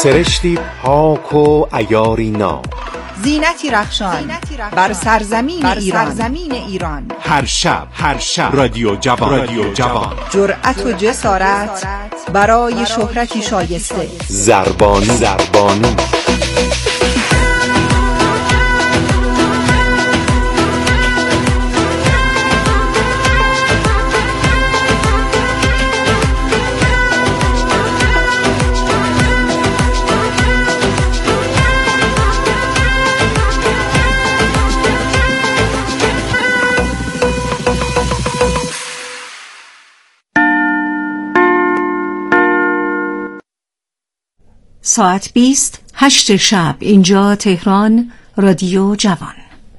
سرشتی پاک و عیاری ناب، زینتی رخشان بر سرزمین ایران. هر شب رادیو جوان جرأت و جسارت برای شهرتی شایسته. زربانی ساعت 20 8 شب، اینجا تهران، رادیو جوان.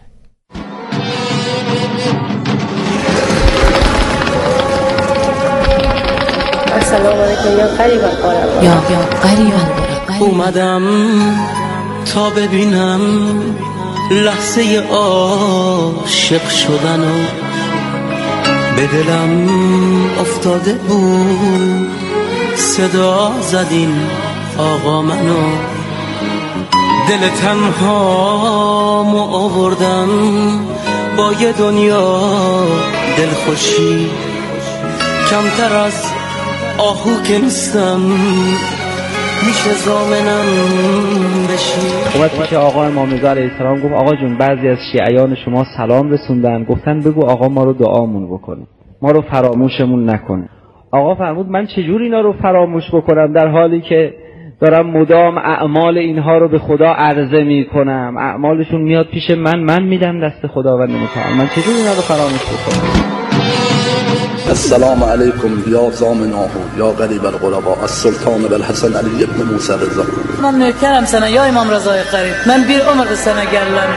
السلام علیکم. یا قریبا اومدم تا ببینم لحظه عاشق شدن و به دلم افتاده بود صدا زدین آقا منو، دل تنهامو آوردم با یه دنیا دلخوشی، کمتر از آهو که نیستم میشه زامنم بشی. اومد پیش آقا امام رضا علیه السلام گفت آقا جون بعضی از شیعیان شما سلام رسوندن، گفتن بگو آقا ما رو دعامون بکنه، ما رو فراموشمون نکنه. آقا فرمود من چجور اینا رو فراموش بکنم در حالی که دارم مدام اعمال اینها رو به خدا عرضه می کنم، اعمالشون میاد پیش من میدم دست خداوند متعال، من چجور اینا رو فراموش بکنم؟ السلام علیکم یا زامناه یا قریب الغرباء السلطان بالحسن علی ابن موسی رضا. من نوکرم سنه یا امام رضای قریب، من بیر عمر سنه گرلم.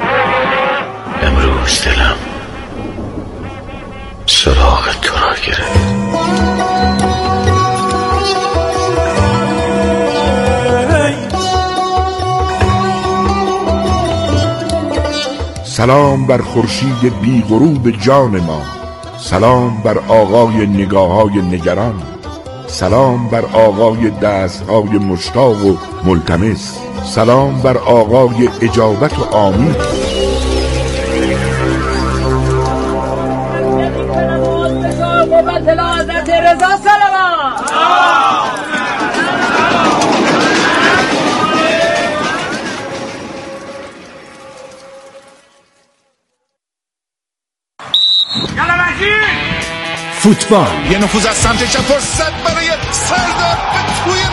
امروز دلم سراغ تو را گرفت. سلام بر خورشید بی غروب جان ما، سلام بر آقای نگاه‌های نگران، سلام بر آقای دست‌های مشتاق و ملتمس، سلام بر آقای اجابت و آمین. فوتبال یه نفوذ از سمت چپ، فرصت برای سردار توی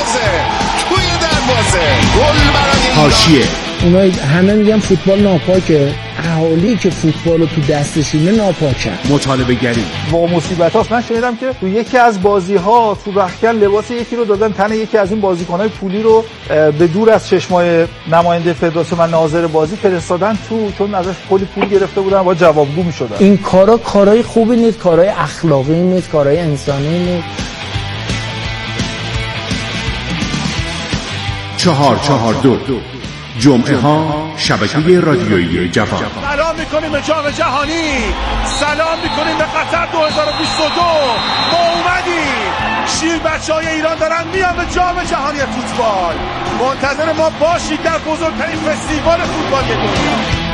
دروازه گل برای حاشیه. اونا همه میگن فوتبال ناپاکه، اهالی که فوتبال رو تو دستشونه ناپاکن. مطالبه گری با مصیبت هاست. من شنیدم که تو یکی از بازی ها تو رختکن لباس یکی رو دادن تن یکی از این بازیکن‌های پولی رو به دور از چشمای نماینده فدراسیون و ناظر بازی فرستادن تو، چون ازش کلی پول گرفته بودن و جوابگو می‌شدن. این کارهای خوبی نیست، کارهای اخلاقی نیست، کارهای انسانی نیست. 442 جمعه ها شبکه رادیویی جوان. سلام میکنیم به جام جهانی، سلام میکنیم به قطر 2022. ما اومدیم، شیر بچهای ایران دارن میان به جام جهانی فوتبال. منتظر ما باشید در بزرگترین فستیوال فوتبال دنیا.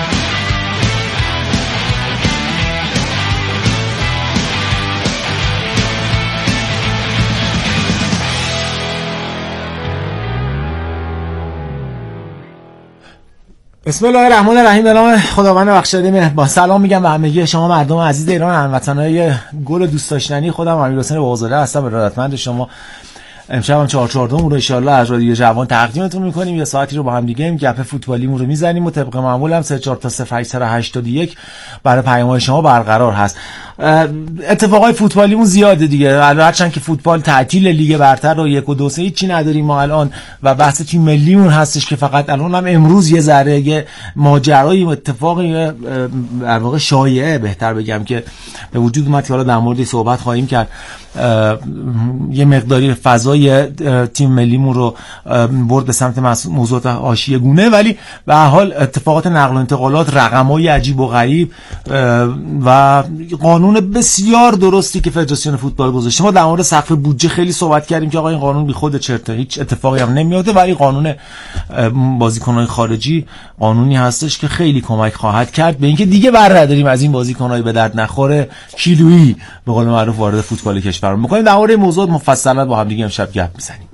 بسم الله الرحمن الرحیم. به نام خداوند بخشاینده مهربان. سلام میگم به همگی شما مردم عزیز ایران، هموطنای گل دوست داشتنی. خودم امیرحسین بازاله هستم، ارادتمند شما. امشب هم 442 رو ان شاء الله از رادیو جوان تقدیمتون میکنیم. یه ساعتی رو با هم دیگه گپ فوتبالیمون رو میزنیم و طبق معمول هم 34 تا 0881 برای پیام‌های شما برقرار هست. اتفاقای فوتبالیمون زیاده دیگه، هرچند که فوتبال تعطیل لیگ برتر و 1 و 2 هیچی نداریم ما الان و بحث تیم ملیمون هستش که فقط الان هم امروز یه ذره یه ماجرای اتفاقی در واقع شایعه بهتر بگم که به وجود اومد که حالا در موردش صحبت خواهیم کرد. یه مقداری فضای تیم ملیمون رو برد به سمت موضوعات حاشیه گونه، ولی به هر حال اتفاقات نقل و انتقالات، رقمای عجیب و غریب و قانون قانون بسیار درستی که فدراسیون فوتبال گذاشته. ما در مورد سقف بودجه خیلی صحبت کردیم که آقا این قانون بی خود چرته، هیچ اتفاقی هم نمیفته، ولی قانون بازیکن‌های خارجی قانونی هستش که خیلی کمک خواهد کرد به اینکه دیگه برنداریم از این بازیکن‌های به درد نخوره کیلویی به قول معروف وارد فوتبال کشورمون بکنیم. در مورد موضوع مفصلا با هم دیگه امشب گپ می‌زنیم.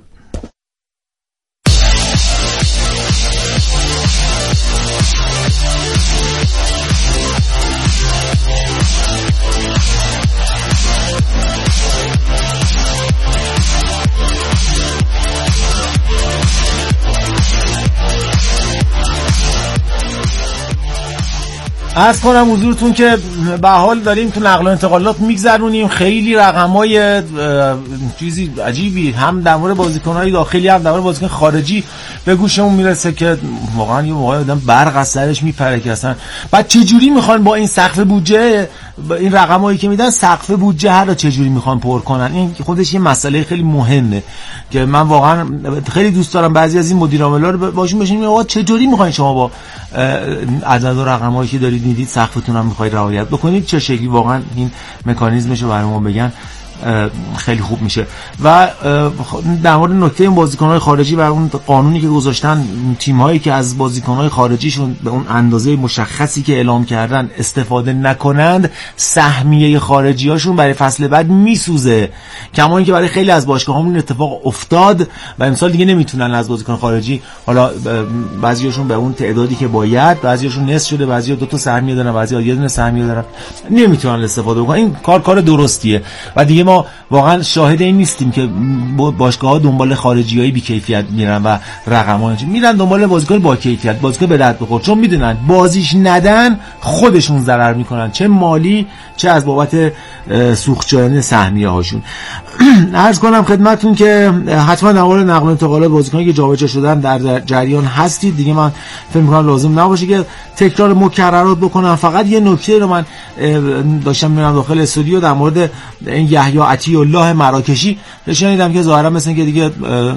عرض کنم حضورتون که به حال داریم تو نقل و انتقالات میگذرونیم، خیلی رقمای چیزی عجیبی هم در مورد بازیکن‌های داخلی هم در مورد بازیکن خارجی به گوشمون میرسه که واقعا یه موقع آدم برق از سرش میپره که اصلا بعد چه جوری میخوان با این سقف بودجه، این رقمایی که میدن سقف بودجه هر چه جوری میخوان پر کنن. این خودش یه مسئله خیلی مهمه که من واقعا خیلی دوست دارم بعضی از این مدیر عاملا رو باشون بشینیم آقا چه جوری میخواین شما با عدد و رقمایی که دارید میدید سقفتون هم میخواید رعایت بکنید، چه شکلی واقعا این مکانیزمش رو برامون بگن خیلی خوب میشه. و در مورد نکته این بازیکن‌های خارجی و اون قانونی که گذاشتن، تیم‌هایی که از بازیکن‌های خارجیشون به اون اندازه مشخصی که اعلام کردن استفاده نکنند، سهمیه خارجی‌هاشون برای فصل بعد میسوزه. کما اینکه برای خیلی از باشگاه‌هامون اتفاق افتاد و امسال دیگه نمیتونن از بازیکن خارجی، حالا بعضیاشون به اون تعدادی که باید، بعضیاشون نصف شده، بعضیا 2 تا سهمیه دارن، بعضیا یه دونه سهمیه دارن، نمیتونن استفاده بکنن. این کار درستیه و دیگه ما واقعا شاهد این نیستیم که باشگاه‌ها دنبال خارجی‌های بی‌کیفیت میرن و رقم‌ها میرن دنبال بازیکن با کیفیت، بازیکن به درد بخور، چون میدونن بازیش ندن خودشون ضرر میکنن، چه مالی چه از بابت سوخت شدن سهمیه هاشون. عرض کنم خدمتتون که حتما در مورد نقل و انتقالات بازیکنایی که جابجا شدن در جریان هستید دیگه. من فکر می‌کنم لازم نباشه که تکرار مکررات بکنم. فقط یه نکته رو من داشتم می‌بینم داخل استودیو در مورد این یحیی عطیه الله مراکشی شنیدم که ظاهرا مثلا که دیگه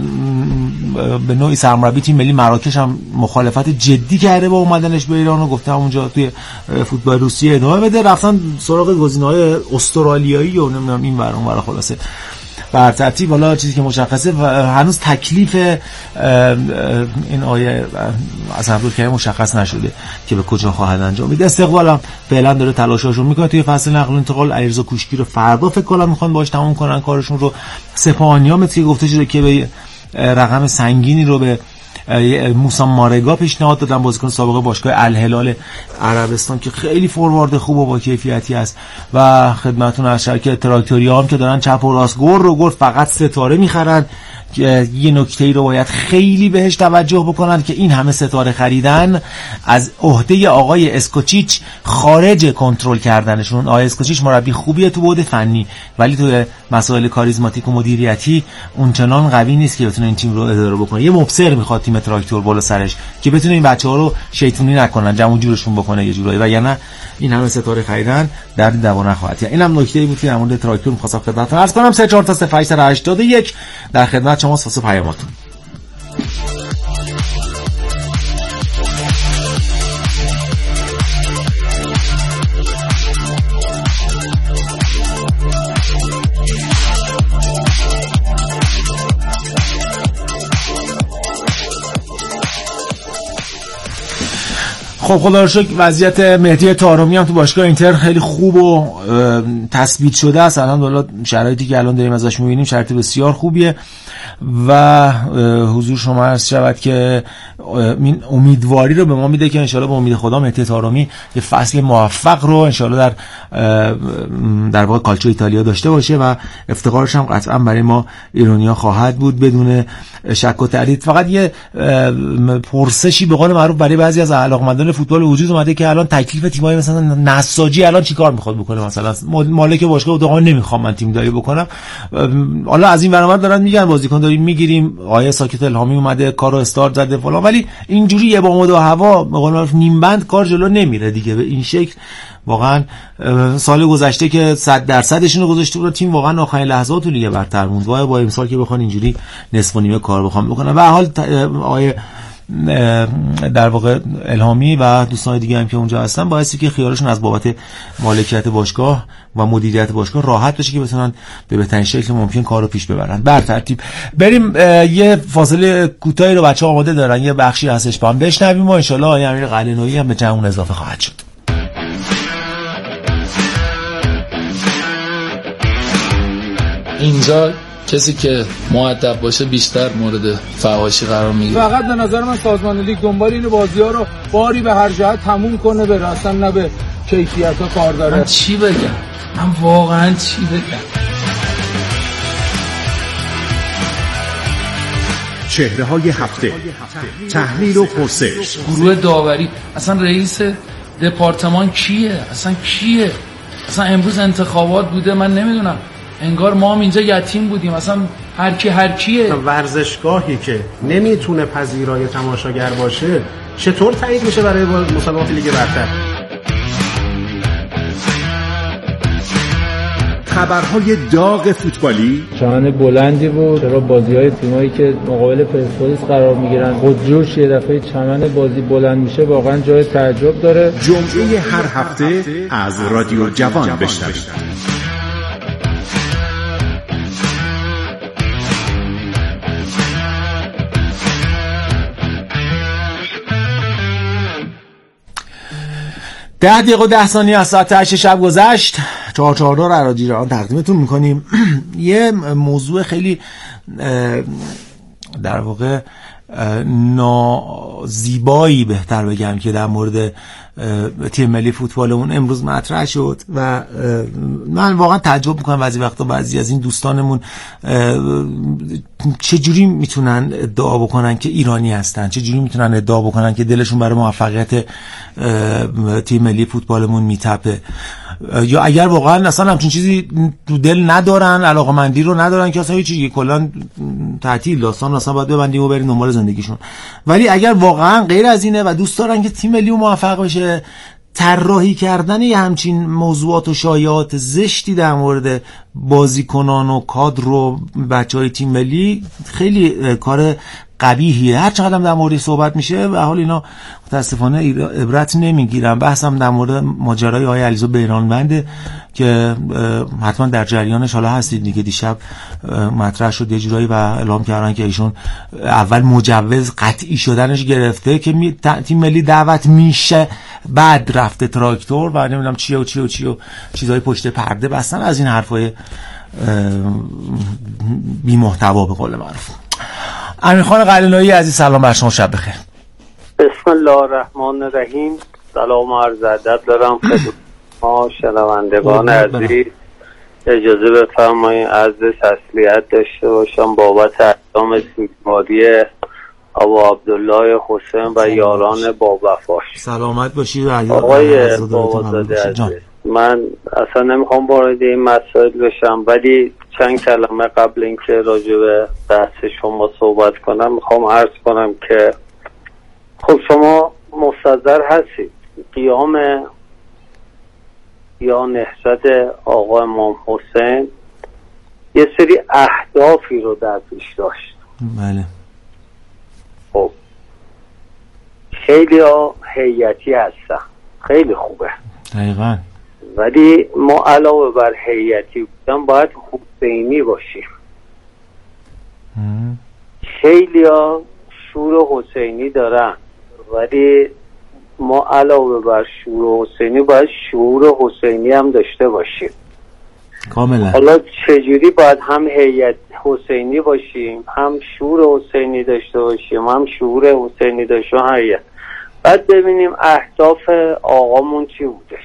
به نوعی سرمربی تیم ملی مراکش هم مخالفت جدی کرده با اومدنش به ایران و گفته اونجا توی فوتبال روسیه ادامه بده. رفتن سراغ گزینه‌های استرالیایی و نمیدونم این ور اون ور، خلاصه بر ترتیب. حالا چیزی که مشخصه هنوز تکلیف این آیه از عبدالکریم مشخص نشده که به کجا خواهد انجام بده. استقبالم فعلا داره تلاشاشون میکنه توی فصل نقل و انتقال. علیرضا کوشکی رو فردا فکر کنم میخوان باهاش تموم کنن کارشون رو. سپاهانی‌ها مثل گفته شده که به رقم سنگینی رو به موسی مارگا پیشنهاد دادن، بازیکن سابق باشگاه الهلال عربستان که خیلی فوروارد خوب و با کیفیتی است. و خدمتتون از شرکت تراکتوریا هم که دارن چپ و راست گل فقط ستاره میخرن. یه نکته‌ای رو باید خیلی بهش توجه بکنن که این همه ستاره خریدن از عهده آقای اسکوچیچ خارج کنترل کردنشون. آقای اسکوچیچ مربی خوبیه تو بعد فنی، ولی تو مسائل کاریزماتیک و مدیریتی اونچنان قوی نیست که بتونه این تیم رو اداره بکنه. یه مبصر میخواد تیم تراکتور بالا سرش که بتونه این بچه‌ها رو شیطونی نکنن، جمع جورشون بکنه یه جورایی، وگرنه این همه ستاره خریدن درد دوا نخواهد. اینم نکته‌ای بود که در مورد تراکتور می‌خواستم خدمتتون عرض کنم. 34 تا 0881 در خدمت شما واسه پیاماتون. خب خدا رو شکر وضعیت مهدی طارمی هم تو باشگاه اینتر خیلی خوب و تثبیت شده است. الان شرایطی که الان داریم ازش می‌بینیم شرایط بسیار خوبیه و حضور شما عرض شود که این امیدواری رو به ما میده که انشالله با امید خدا مهدی طارمی یه فصل موفق رو انشالله در واقع کالچو ایتالیا داشته باشه و افتخارش هم قطعا برای ما ایرانی‌ها خواهد بود بدون شک و تردید. فقط یه پرسشی به قول معروف برای بعضی از علاقه‌مندان فوتبال وجود اومده که الان تکلیف تیم‌های مثلا نساجی الان چیکار میخواد بکنه؟ مثلا مالک باشگاه گفت نمیخوام من تیم داری بکنم. حالا از این برنامه دارن میگن بازیکن داریم میگیریم، آیه ساکت الهامی اومده کارو استارت زده فلان، ولی اینجوری یه با مد و هوا به قول معروف نیم بند کار جلو نمیره دیگه. به این شکل واقعا سال گذشته که 100%شون رو گذاشته بود تیم واقعا آخرین لحظات تو لیگ برتر موند. با امسال که بخوان اینجوری نصف و نیمه کار بخوام بکنن. به هر حال آیه در واقع الهامی و دوستان دیگه هم که اونجا هستن باعثی که خیالشون از بابت مالکیت باشگاه و مدیریت باشگاه راحت بشه که بتونن به بهترین شکل ممکن کارو پیش ببرن. بر ترتیب بریم یه فاصله کوتاهی رو بچه‌ها آماده دارن، یه بخشی هستش با هم بشنویم و ان شاءالله آقای امیر قلعه‌نویی هم به جمعون اضافه خواهد شد. اینجا کسی که مؤدب باشه بیشتر مورد فحاشی قرار میگیره. فقط به نظر من سازمان لیگ دنبال این بازی‌ها رو باری به هر جهت تموم کنه، بره اصلا نه به کیفیت‌ها کار داره. من چی بگم؟ من واقعا چی بگم؟ چهره‌های هفته، تحلیل و پرسش. گروه داوری اصلا رئیس دپارتمان کیه؟ اصلا کیه؟ اصلا امروز انتخابات بوده، من نمیدونم. انگار ما هم اینجا یتیم بودیم، اصلا هر کیه؟ ورزشگاهی که نمیتونه پذیرای تماشاگر باشه چطور تایید میشه برای مسابقات لیگ برتر؟ خبرهای داغ فوتبالی، چمن بلندی بود، چرا بازی‌های تیمایی که مقابل پرسپولیس قرار میگیرن خودجوش یه دفعه چمن بازی بلند میشه، واقعا جای تعجب داره. جمعه هر هفته از رادیو جوان بشنوید. ده دقیقه و 10 ثانیه از ساعت 8 شب گذشت. 442 رو رادیو جوان تقدیمتون میکنیم. یه موضوع خیلی در واقع نازیبایی بهتر بگم که در مورد تیم ملی فوتبالمون امروز مطرح شد و من واقعا تعجب میکنم بعضی وقتا بعضی از این دوستانمون چجوری میتونن ادعا بکنن که ایرانی هستن، چجوری میتونن ادعا بکنن که دلشون برای موفقیت تیم ملی فوتبالمون میتپه، یا اگر واقعا اصلا همچین چیزی تو دل ندارن، علاقمندی رو ندارن که اصلا هیچ چیزی کلا تعطیل داستان اصلا باید ببندیم و بریم دنبال زندگیشون. ولی اگر واقعا غیر از اینه و دوست دارن که تیم ملی موفق بشه، طراحی کردن یه همچین موضوعات و شایعات زشتی در مورد بازیکنان و کادر و بچهای تیم ملی خیلی کار قبیحیه. هر چقدر در موردش صحبت میشه و حال اینا متاسفانه عبرت نمیگیرن. بحثم در مورد ماجرای آقای علیزاده بیرانوند که حتما در جریانش حالا هستید دیگه، دیشب مطرح شد یه جورایی و اعلام کردن که ایشون اول مجوز قطعی شدنش گرفته که تیم ملی دعوت میشه، بعد رفته تراکتور و نمیدونم چیه و چیزای پشت پرده بستن از این حرفای بی محتوا به قول معروف. امیرخان قلعه‌نویی عزیز سلام بر شما، شب بخیر. بسم الله الرحمن الرحیم. سلام و عرض ادب دارم خدمت ما شنوندگان عزیز. اجازه بفرمایید عرض تسلیت داشته باشم بابت اعدام سوگواری ابو عبدالله حسین و یاران با وفاش. سلامت باشید آقای بابازاده عزیز. من اصلا نمیخوام وارد این مسائل بشم، ولی چند کلمه قبل اینکه راجع به بحث شما صحبت کنم میخوام عرض کنم که خب شما مستحضر هستید قیام یا نهضت آقا امام حسین یه سری اهدافی رو در پیش داشت. بله. خب خیلی هیئتی هستن، خیلی خوبه دقیقاً، ولی ما علاوه بر هیئتی بودن باید حسینی باشیم. خیلی ها شور حسینی دارن، ولی ما علاوه بر شور حسینی باید شعور حسینی هم داشته باشیم. کاملا. حالا چجوری باید هم هیئت حسینی باشیم، هم شعور حسینی داشته باشیم، هم شعور حسینی داشته باشیم، بعد ببینیم اهداف آقامون چی بودش.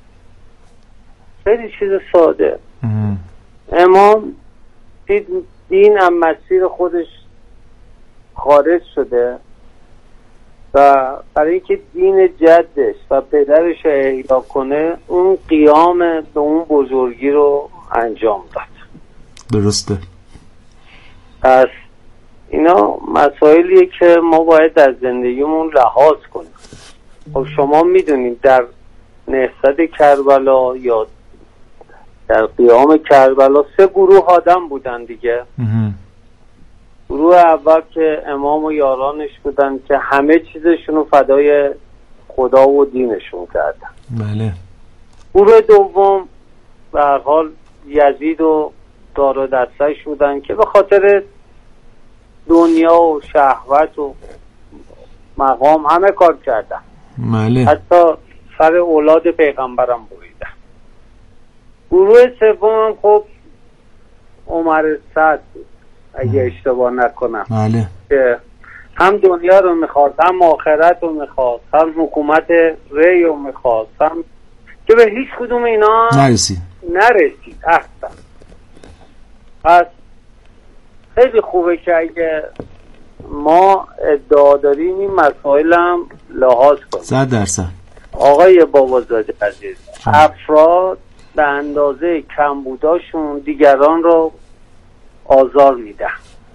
خیلی چیز ساده. امام دین هم مسیر خودش خارج شده و برای اینکه دین جدش و پدرش رو احیا کنه اون قیام به اون بزرگی رو انجام داد. درسته. پس اینا مسائلیه که ما باید در زندگیمون لحاظ کنیم. خب شما میدونید در نهضت کربلا یا در قیام کربلا 3 گروه آدم بودن دیگه. گروه اول که امام و یارانش بودن که همه چیزشون رو فدای خدا و دینشون کردن. بله. گروه دوم به هر حال یزید و دار و دستش بودن که به خاطر دنیا و شهوت و مقام همه کار کردن. بله. حتی سر اولاد پیغمبرم بریدن. گروه سوم خب عمر سعد بود اگه اشتباه نکنم. بله. که هم دنیا رو میخواست، هم آخرت رو میخواست، هم حکومت ری رو میخواست، هم که به هیچ کدوم اینا نرسید اصلا. پس خیلی خوبه که اگه ما ادعا داریم این مسائل هم لحاظ کنیم. 100%. آقای بابازاده عزیز، افراد به اندازه کمبوداشون دیگران رو آزار میدن.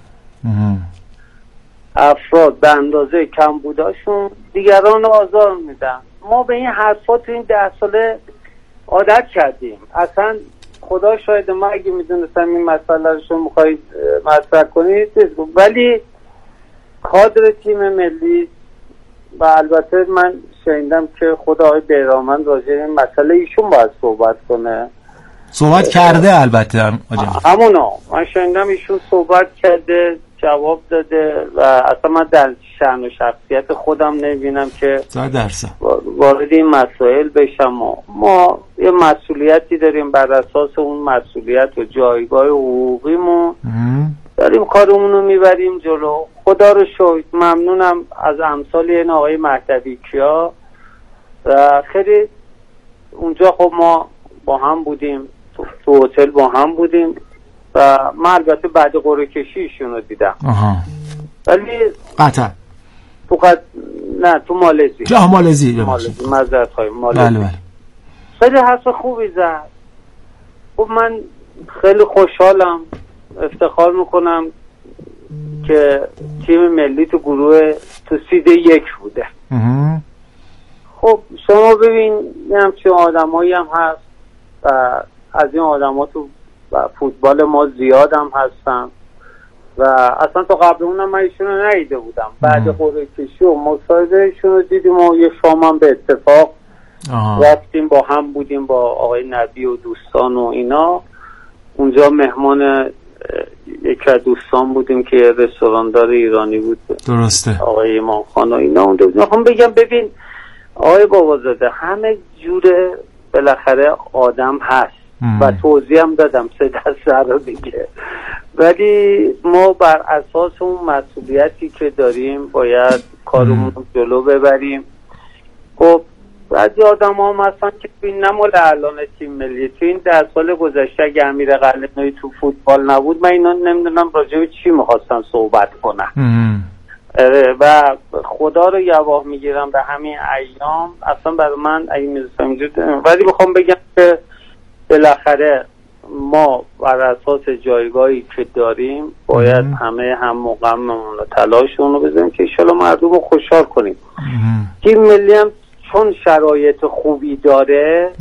افراد به اندازه کمبوداشون دیگران رو آزار میدن. ما به این حرفات تو این 10 ساله عادت کردیم. اصلا خدا شاید ما اگه میدونستم این مسئله رو شما میخواید مطرح کنید، ولی کادر تیم ملی و البته من شنیدم که خود آقای بیرامند راجع به این مسئله ایشون باید صحبت کنه. صحبت کرده البته همونا من شنیدم ایشون صحبت کرده، جواب داده و اصلا من در شأن و شخصیت خودم نمیبینم که 100% وارد این مسائل بشم. ما یه مسئولیتی داریم، بر اساس اون مسئولیت و جایگاه حقوقیمون داریم کارمون رو میبریم جلو. خدا رو شکر ممنونم از امثال این آقای مهدوی کیا و خیلی اونجا خب ما با هم بودیم، تو هتل با هم بودیم و من البته بعد قرعه کشیشون رو دیدم. ولی قطر تو مالزی. مالزی معذرت خواهیم مالزی. بله. خیلی حرف خوبی زد. خب من خیلی خوشحالم، افتخار میکنم که تیم ملی تو گروه تو سید 1 بوده. خب شما ببین یه همچین آدمایی هم هست و از این آدم ها تو فوتبال ما زیاد هم هستن و اصلا تا قبل اونم من ایشون رو ندیده بودم. بعد قرعه کشی و مصاحبه ایشون رو دیدیم و یه شام هم به اتفاق رفتیم با هم بودیم با آقای نبی و دوستان و اینا. اونجا مهمان یکی از دوستان بودیم که رستوراندار ایرانی بود، درسته، آقای ایمان خان و اینا. اونجا میخوام بگم ببین آقای بابازاده همه جوره بالاخره آدم هست و توضیح هم دادم 3 دسته رو دیگه، ولی ما بر اساس اون مسئولیتی که داریم باید کارمون رو جلو ببریم. خب بعضی آدم ها هم هستن که این نمال الان تیم ملی تو این 10 سال گذشته اگه امیر قلعه‌نویی تو فوتبال نبود من اینا نمیدونم راجع به چی میخواستن صحبت کنن. و خدا رو یواه میگیرم به همین ایام اصلا برای من اگه میرسم اینجور، ولی میخوام بگم که بالاخره ما بر اساس جایگاهی که داریم باید همه هم مقاممون و تلاشمون رو بذاریم که انشالله مردم رو خوشحال کنیم. تیم ملی هم چون شرایط خوبی داره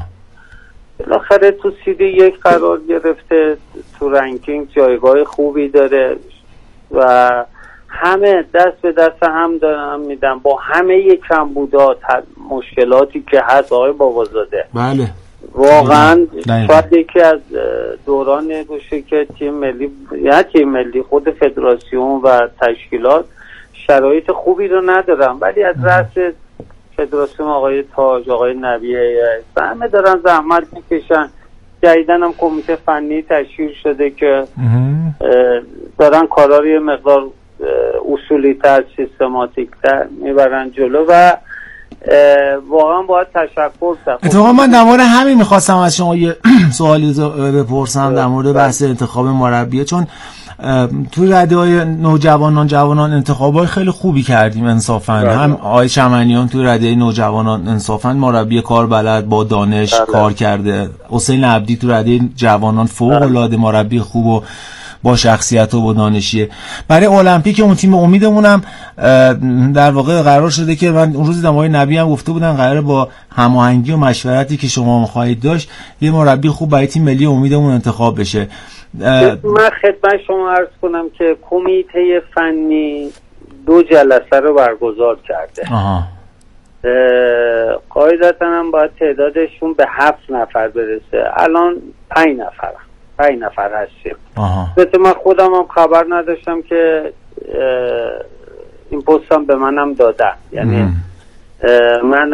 بالاخره تو سید 1 قرار گرفته، تو رنکینگ جایگاه خوبی داره و همه دست به دست هم دارن میدن با همه کمبودات مشکلاتی که هست. آقای بابازاده بله واقعا شاید یکی از دوران باشه که تیم ملی یا تیم ملی خود فدراسیون و تشکیلات شرایط خوبی رو ندارن، ولی از رأس فدراسیون آقای تاج، آقای نبی همه دارن زحمت میکشن. جدیدن هم کمیته فنی تشکیل شده که دارن کارا رو یه مقدار اصولی تر سیستماتیک تر میبرن جلو و واقعا باید تشکر کرد. اتفاقا من در مورد همین میخواستم از شما یه سوالی بپرسم در مورد بحث انتخاب مربی، چون توی رده‌های جوانان انتخابای خیلی خوبی کردیم انصافا. هم آقای چمنیان توی رده نوجوانان انصافا مربی کار بلد با دانش کار کرده، حسین عبدی تو رده جوانان فوق العاده مربی خوب و با شخصیت و با دانشیه. برای المپیک اون تیم امیدمونم در واقع قرار شده که من اون روز دیدم آقای نبی هم گفته بودن قراره با هماهنگی و مشورتی که شما می‌خواهید داشت یه مربی خوب برای تیم ملی امیدمون انتخاب بشه. من خدمت شما عرض کنم که کمیته فنی 2 جلسه رو برگزار کرده. قاعدتا هم باید تعدادشون به 7 نفر برسه. الان 5 نفر هستیم. من خودم هم خبر نداشتم که این پستم به منم دادن. یعنی من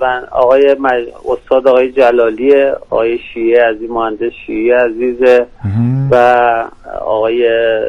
استاد آقای جلالی، آقای شیعه عزیز، مهندس شیعه عزیز و آقای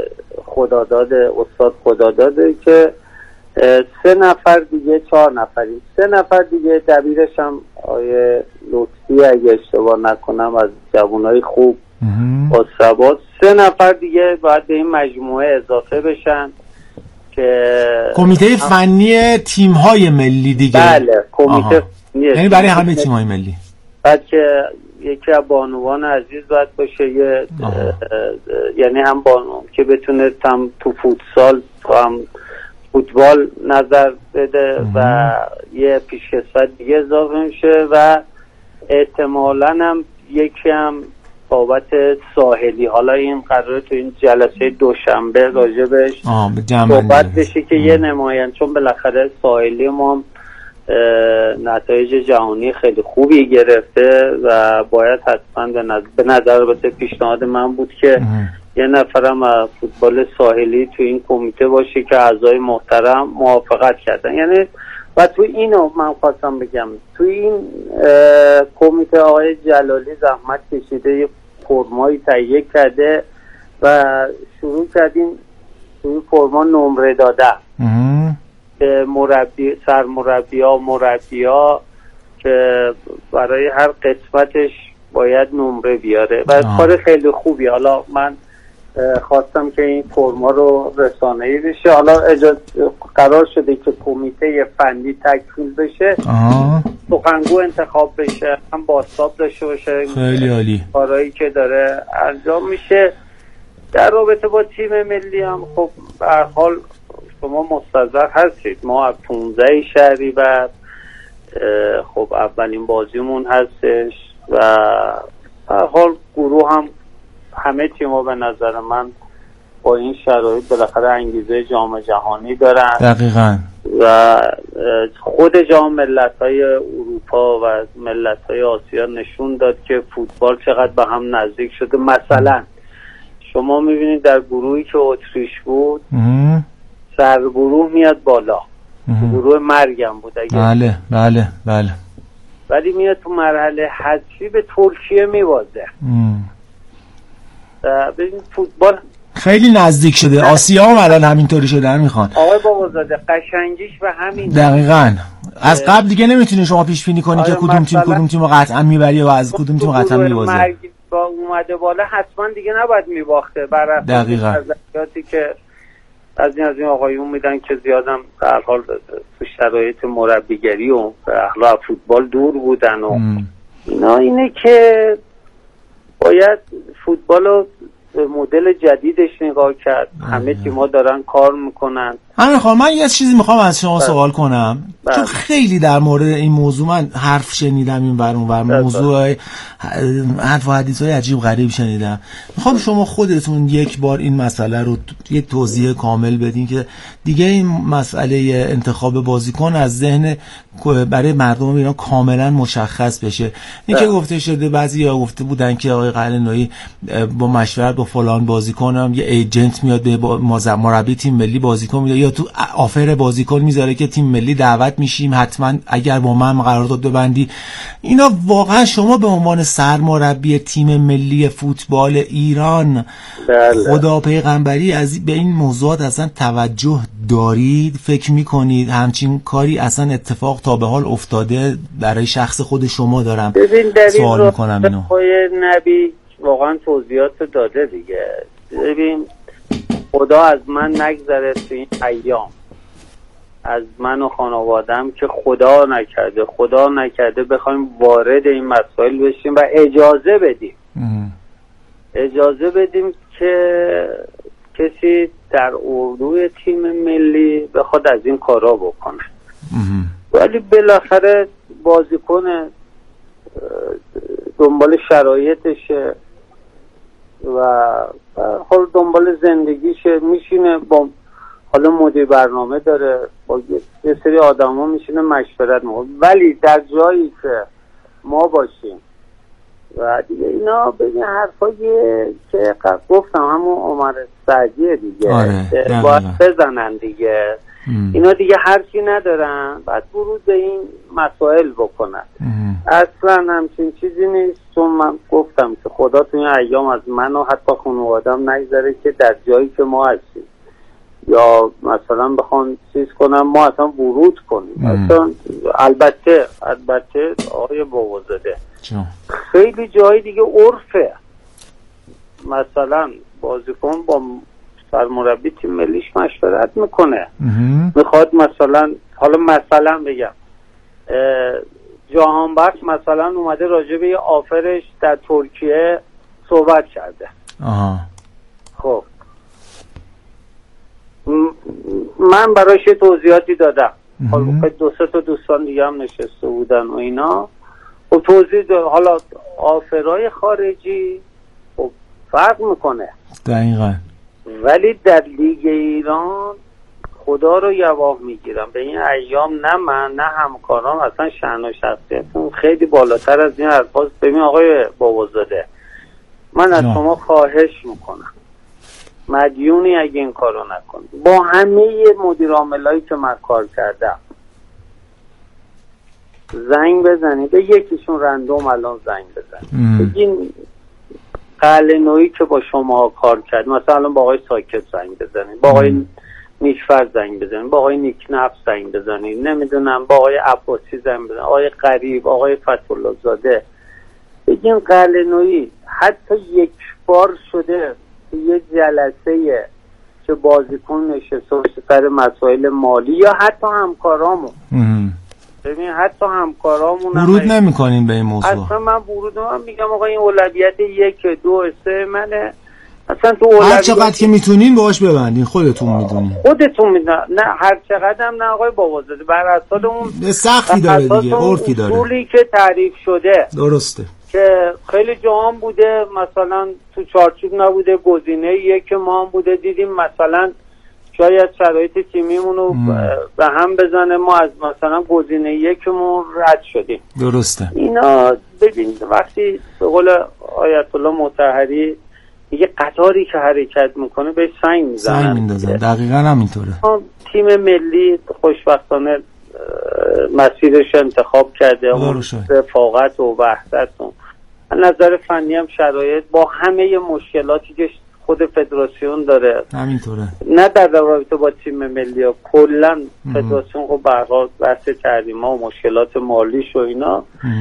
استاد خداداده که 3 نفر دیگه 4 نفریم. 3 نفر دیگه دبیرش هم آقای لطفی اگه اشتباه نکنم از جوانای خوب با ثبات. 3 نفر دیگه باید به این مجموعه اضافه بشن که کمیته فنی تیم‌های ملی دیگه. بله کمیته فنی، یعنی برای همه تیم‌های ملی. بعد که یکی از بانوان عزیز باید باشه، یعنی هم بانو که بتونه هم تو فوتسال تو هم فوتبال نظر بده و یه پیشکسوت دیگه اضافه میشه و احتمالاً هم یکی هم بابت ساحلی. حالا این قراره تو این جلسه دوشنبه راجبش صحبت بشه که یه نمایند، چون بالاخره ساحلی ما نتایج جهانی خیلی خوبی گرفته و باید حتما به نظر پیشنهاد من بود که یه نفرم از فوتبال ساحلی تو این کمیته باشه که اعضای محترم موافقت کردن. یعنی و تو اینو من خواستم بگم، تو این کمیته آقای جلالی زحمت کشیده، یه فرمایی تهیه کرده و شروع کردیم توی فرما نمره دادن که مربیا که برای هر قسمتش باید نمره بیاره و کار خیلی خوبی. حالا من خواستم که این فرما رو رسانه‌ای بشه. حالا قرار شده که کمیته فنی تکمیل بشه، سخنگو انتخاب بشه، هم بازتاب داشته باشه. خیلی عالی کارهایی که داره انجام میشه در رابطه با تیم ملی هم. خب به هر حال شما مستحضر هستید ما از 15 شهریور خب اولین بازیمون هستش و به هر حال گروه هم همه تیم‌ها به نظر من با این شرایط بالاخره انگیزه جام جهانی دارن. دقیقاً. و خود جام ملت‌های اروپا و ملت‌های آسیا نشون داد که فوتبال چقدر به هم نزدیک شده. مثلا شما می‌بینید در گروهی که اتریش بود سرگروه میاد بالا، گروه مرگم بود اگه بله ولی میاد تو مرحله حذفی به ترکیه میوازه. ببین فوتبال خیلی نزدیک شده. آسیا هم الان همینطوری شده میخوان. آقای بابازاده قشنگیش و همین دقیقاً از قبل دیگه نمیتونی شما پیش بینی کنی که کدوم تیم رو قطعا میبری و از کدوم تیم قطعا میبازه. با اومده بالا حتما دیگه نباید میباخته بر اساس نظریاتی که از این آقایون میدن که زیادم به هر حال تو شرایط مربیگری و اخلاق فوتبال دور بودن و اینا. اینه که باید فوتبال رو به مدل جدیدش نگاه کرد. همه تیم‌ها دارن کار میکنن. من یه چیزی میخوام از شما سوال کنم چون خیلی در مورد این موضوع من حرف شنیدم این ور اون ور، موضوع حرف و حدیث‌های عجیب غریب شنیدم. میخوام شما خودتون یک بار این مسئله رو یه توضیح کامل بدین که دیگه این مسئله انتخاب بازیکن از ذهن برای مردم ایران کاملا مشخص بشه. این که گفته شده بعضیا گفته بودن که آقای قلعه‌نویی با مشورت با فلان بازیکنم یه ایجنت میاد به مربی تیم ملی بازیکن میده یا تو آفر بازیکن میذاره که تیم ملی دعوت میشیم حتما اگر با من قرارداد ببندی. اینا واقعا شما به عنوان سرمربی تیم ملی فوتبال ایران خدا پیغمبری به این موضوعات اصلا توجه دارید؟ فکر میکنید همچین کاری اصلا اتفاق تا به حال افتاده؟ برای شخص خود شما دارم سوال میکنم اینو. نبی واقعا توضیحات داده دیگه. ببین خدا از من نگذره تو این ایام، از من و خانوادم که خدا نکرده بخوایم وارد این مسائل بشیم و اجازه بدیم که کسی در اردوی تیم ملی بخواد از این کارا بکنه. ولی بالاخره بازیکن دنبال شرایطشه و حال دنبال زندگیشه، میشینه با حالا مدیر برنامه داره، با یه سری آدم ها میشینه مشورت میکنه. ولی در جایی که ما باشیم و دیگه اینا ببین حرفایی که گفتم همون عمر سعدیه دیگه، باید بزنن دیگه. اینا دیگه حرفی ندارن، بعد ورود به این مسائل بکنن. اصلا همچین چیزی نیست، چون من گفتم که خدا تو این ایام از من و حتی خانوادم نگذاره که در جایی که ما هستیم یا مثلا بخوان چیز کنم ما اصلا ورود کنیم. اصلا البته آقای بابازاده خیلی جایی دیگه عرفه، مثلا بازیکن با سرمربی تیم ملیش مشورت میکنه، میخواد مثلا حالا مثلا بگم جهانبخش مثلا اومده راجع به یه آفرش در ترکیه صحبت کرده. خب من براش توضیحاتی دادم، حالا دو سه تا دوستان دیگه هم نشسته بودن و اینا و توضیح دادم. حالا آفرهای خارجی خب فرق میکنه دقیقاً، ولی در لیگ ایران خدا رو یواه میگیرم به این ایام، نه من نه همکاران اصلا شأن و شخصیتون خیلی بالاتر از این الفاظ. ببین آقای بابازاده، من از شما خواهش میکنم مدیونی اگه این کارو نکنی، با همه مدیر عاملایی که من کار کردم زنگ بزنید به یکیشون رندوم الان زنگ بزنید بگین قلعه‌نویی که با شما کار کرد، مثلا الان با آقای ساکت زنگ بزنید، با آقای نیشفر زنگ بزنید، با آقای نیکنفس زنگ بزنید، نمیدونم با آقای عباسی زنگ بزنید، آقای قریب، آقای فتح‌الله زاده، بگین قلعه‌نویی حتی یک بار شده یه جلسه که بازیکن نشسته سر مسائل مالی یا حتی همکارامون، ببین حتی همکارامون ورود نمی‌کنیم به این موضوع. اصلا من ورود میگم آقا این اولویت 1 2 3 منه، اصلا تو اولویت هر چقدر که میتونین باهاش ببندین، خودتون میدونین. خودتون میدونین، نه هر چقدر هم نه آقای بابازاده، بر اساس اون سختی داره دیگه، عرفی داره، اصولی که تعریف شده. درسته که خیلی جهان بوده، مثلا تو چارچوب نبوده، گزینه یک ما هم بوده، دیدیم مثلا شاید شرایط تیمیمون رو به هم بزنه، ما از مثلا گزینه یکمون رد شدیم. درسته. اینا ببین وقتی به قول آیت الله مطهری میگه قطاری که حرکت میکنه به سنگ میزنن. دقیقاً همینطوره. تیم ملی خوشبختانه مسیرش انتخاب کرده، اون رفاقت و وحدت و نظر فنی هم شرایط با همه مشکلاتی که خود فدراسیون داره همینطوره، نه در رابطه با تیم ملی ها، کلا فدراسیون خب برقرار بحث تحریما و مشکلات مالیش و اینا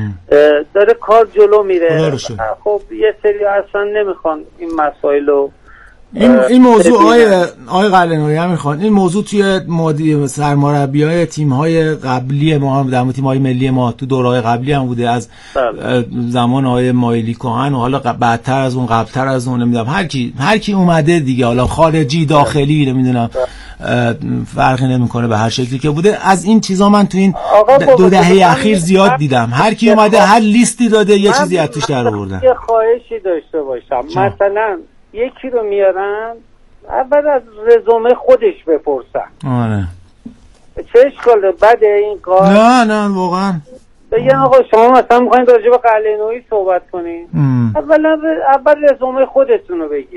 داره کار جلو میره. خب یه سری اصلا نمیخوان این مسائل رو این موضوع آقای قلعه‌نویی هم میخوان این موضوع توی سرمربیای تیم‌های قبلی ما هم در تیم‌های ملی ما تو دوره‌های قبلی هم بوده، از زمان آقای مایلی کهن و حالا بعدتر از اون قبلتر از اون نمیدونم هر کی اومده دیگه، حالا خارجی داخلی نمیدونم فرقی نمیکنه، به هر شکلی که بوده. از این چیزا من تو این 2 دهه اخیر زیاد دیدم، هر کی اومده هر لیستی داده یه چیزی از توش در آوردن. یه خواهشی داشته باشم، مثلا یکی رو میارن اول از رزومه خودش بپرسن. آره چه اشکاله بده این کار؟ نه واقعا بگن آقا شما مثلا میخواین راجع به قلعه‌نویی صحبت کنین، اول رزومه خودتون رو بگید.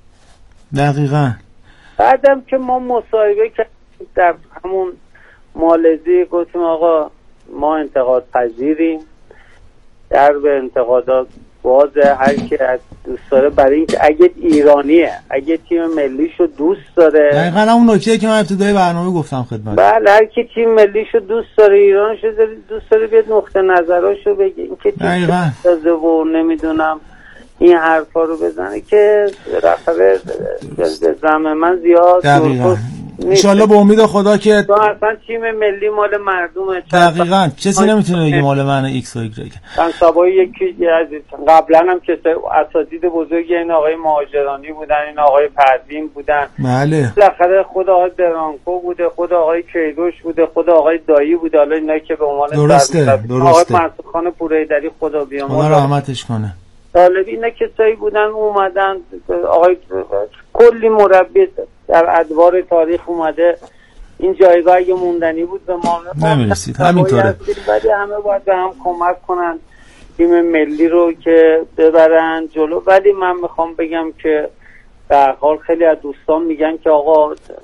دقیقاً. بعدم که ما مصاحبه که در همون مالزی گفتیم آقا ما انتقاد پذیریم، در به انتقادات بازه، هر کی از دوست داره، برای اینکه اگه ایرانیه، اگه تیم ملیشو دوست داره، دقیقاً همون نکته که من ابتدای برنامه گفتم خدمت. بله هر کی تیم ملیشو دوست داره، ایرانشو دوست داره، بیاد نقطه نظراشو بگه، اینکه دقیقاً و نمیدونم این حرفا رو بزنه که رفته زعم من زیاد انشالله به امید خدا که اصلا تیم ملی مال مردمه. دقیقاً کسی نمیتونه بگه مال من ایکس و ایگرگ. من سابقه یکی از قبلا هم که اساتید بزرگی این آقای مهاجرانی بودن، این آقای پروین بودن، بله بالاخره خود آقای برانکو بوده، خود آقای کیروش بوده، خود آقای دایی بوده، حالا اینا که به عنوان درسته آقای منصور خان پوره‌ایدری خدا بیامرزه خدا رحمتش کنه. طالبی اینا کسایی بودن اومدن، آقای کلی مربی در ادوار تاریخ اومده، این جایگاه اگه موندنی بود به ما نمیرسید. همینطوره، ولی همه باید به هم کمک کنن تیم ملی رو که ببرن جلو. ولی من میخوام بگم که در حال خیلی از دوستان میگن که آقا